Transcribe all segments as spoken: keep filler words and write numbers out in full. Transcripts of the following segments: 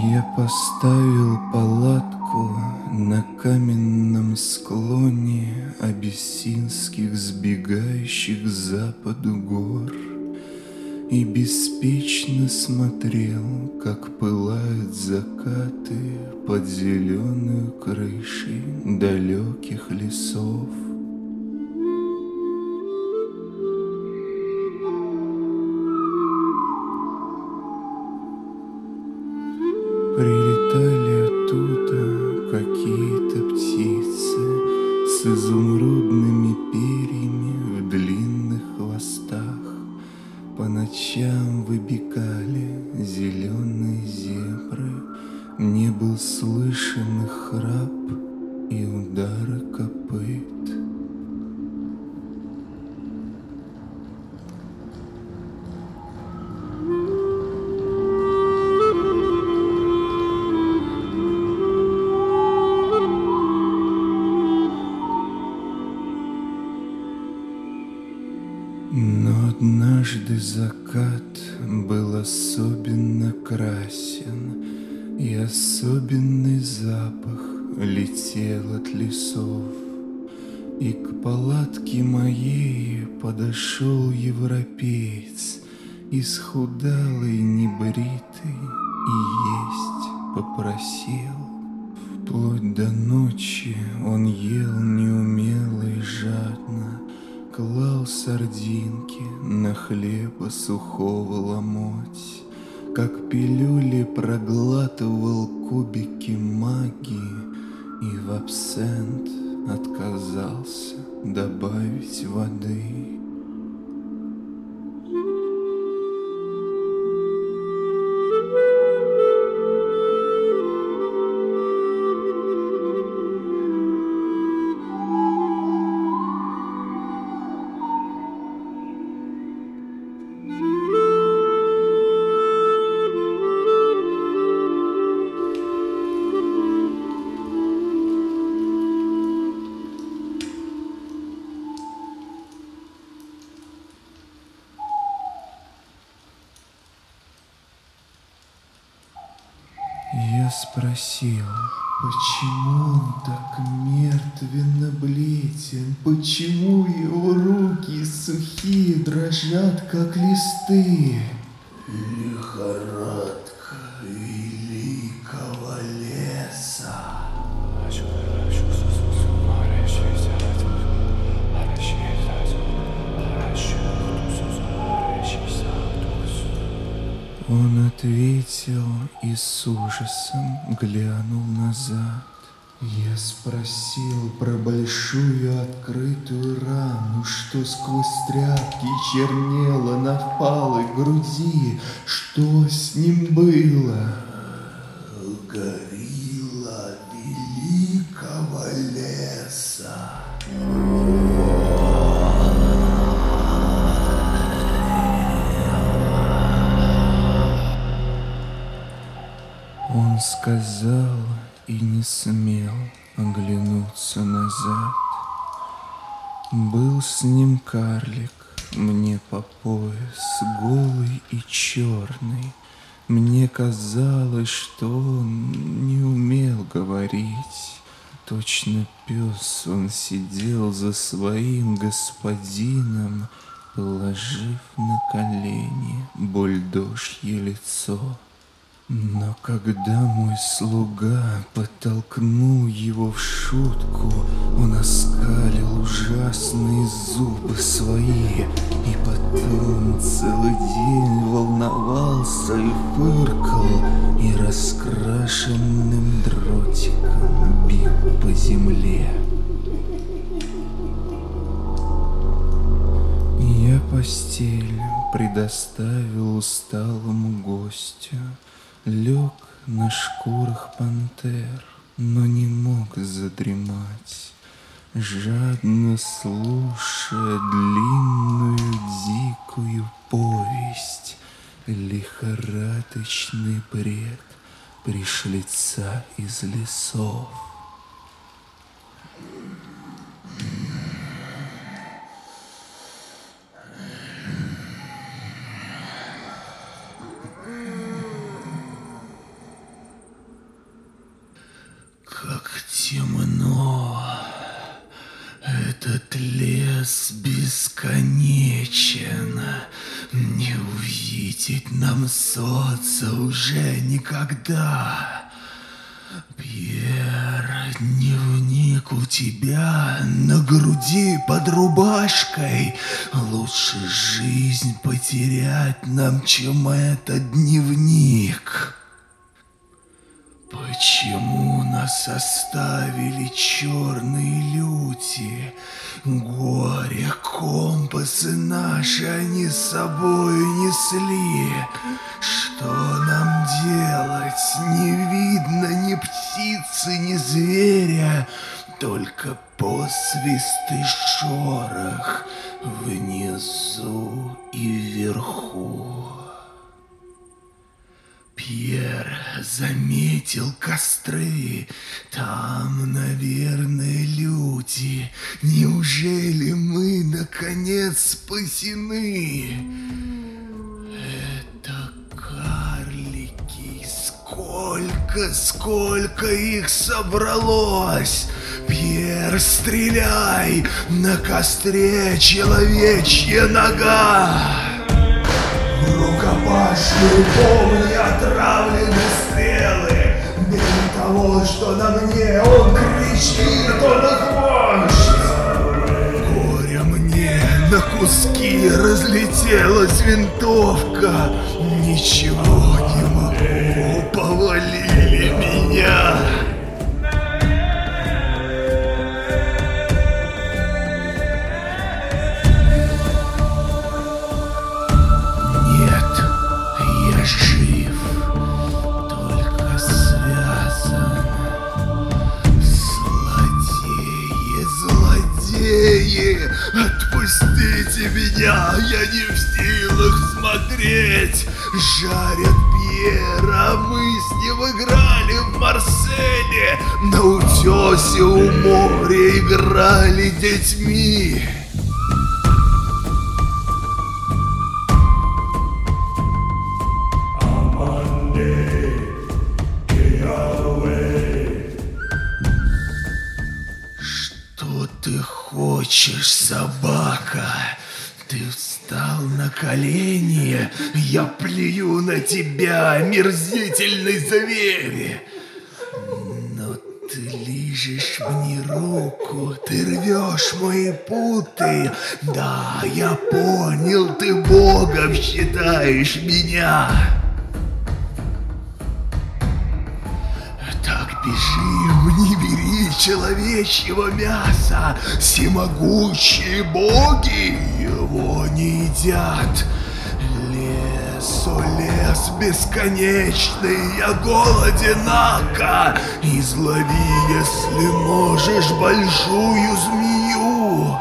Я поставил палатку на каменном склоне абиссинских, сбегающих к западу гор, и беспечно смотрел, как пылают закаты под зеленую крышей далеких лесов. Прилетали оттуда какие-то птицы с изумрудными перьями в длинных хвостах. По ночам выбегали зеленые зебры, мне был слышен их храп и удары копыт. Но однажды закат был особенно красен, и особенный запах летел от лесов. И к палатке моей подошел европеец, исхудалый, небритый, и есть попросил. Вплоть до ночи он ел неумело и жадно, клал сардинки на хлеба сухого ломоть, как пилюли проглатывал кубики магии и в абсент отказался добавить воды. Я спросил, почему он так мертвенно бледен, почему его руки сухие дрожат, как листы? Лихорадка великого леса. Он ответил и с ужасом глянул назад. Я спросил про большую открытую рану, что сквозь тряпки чернела на впалой груди. Что с ним было? Горилла великого леса. Он сказал и не смел оглянуться назад. Был с ним карлик, мне по пояс, голый и черный. Мне казалось, что он не умел говорить. Точно пес он сидел за своим господином, положив на колени бульдожье лицо. Но когда мой слуга подтолкнул его в шутку, он оскалил ужасные зубы свои и потом целый день волновался и фыркал, и раскрашенным дротиком бил по земле. Я постель предоставил усталому гостю, лег на шкурах пантер, но не мог задремать, жадно слушая длинную дикую повесть, лихорадочный бред пришлица из лесов. Этот лес бесконечен, не увидеть нам солнца уже никогда. Пьер, дневник у тебя на груди под рубашкой. Лучше жизнь потерять нам, чем этот дневник. Почему нас оставили черные люди? Горе, компасы наши они с собой несли. Что нам делать? Не видно ни птицы, ни зверя, только посвист и шорох внизу и вверху. Пьер заметил костры, там, наверное, люди. Неужели мы, наконец, спасены? Это карлики, сколько, сколько их собралось! Пьер, стреляй, на костре человечья нога! Рукопашные, помни, отравлены стрелы. Мимо того, что на мне, он кричит, он их вождь. Горе мне, на куски разлетелась винтовка. Ничего не могу, повалили меня. Жив, только связан. Злодеи, злодеи, отпустите меня, я не в силах смотреть. Жарят Пьера, мы с ним играли в Марселе, на утесе у моря играли детьми. Что ты хочешь, собака? Ты встал на колени, я плюю на тебя, омерзительный зверь. Но ты лижешь мне руку, ты рвешь мои путы. Да, я понял, ты богом считаешь меня. Так бежим, не бери человечьего мяса. Всемогущие боги его не едят. Лес, о лес бесконечный, я голоден, ака. Излови, если можешь, большую змею.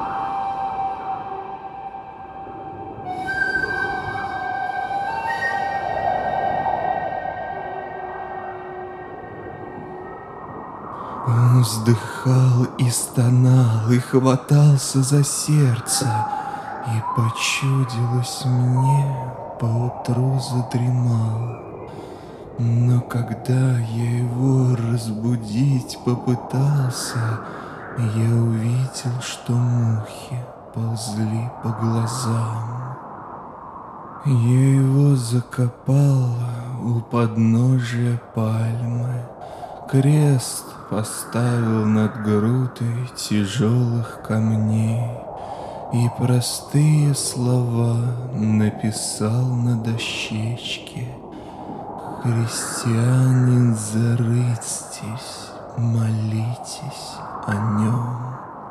Он вздыхал и стонал, и хватался за сердце, и почудилось мне, поутру задремал. Но когда я его разбудить попытался, я увидел, что мухи ползли по глазам. Я его закопал у подножия пальмы, крест поставил над грудой тяжелых камней и простые слова написал на дощечке: «Христианин, зарыцьтесь, молитесь о нем».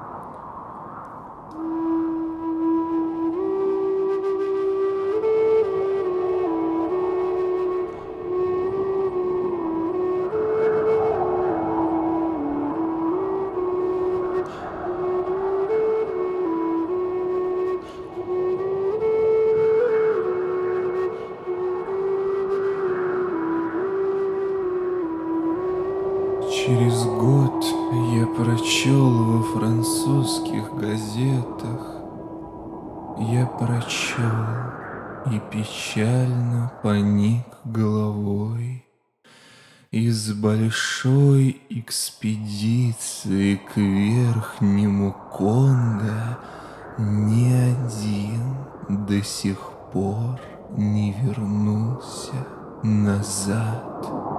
Через год я прочел во французских газетах, я прочел и печально поник головой. Из большой экспедиции к Верхнему Конго ни один до сих пор не вернулся назад.